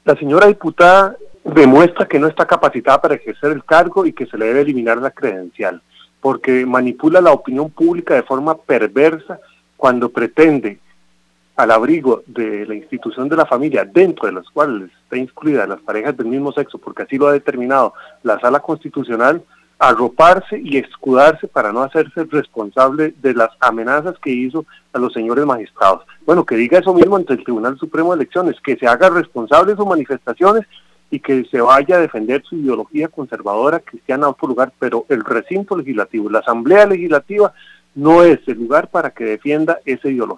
La señora diputada demuestra que no está capacitada para ejercer el cargo y que se le debe eliminar la credencial, porque manipula la opinión pública de forma perversa cuando pretende, al abrigo de la institución de la familia, dentro de las cuales está incluida las parejas del mismo sexo, porque así lo ha determinado la Sala Constitucional, arroparse y escudarse para no hacerse responsable de las amenazas que hizo a los señores magistrados. Bueno, que diga eso mismo ante el Tribunal Supremo de Elecciones, que se haga responsable de sus manifestaciones y que se vaya a defender su ideología conservadora cristiana a otro lugar, pero el recinto legislativo, la Asamblea Legislativa, no es el lugar para que defienda esa ideología.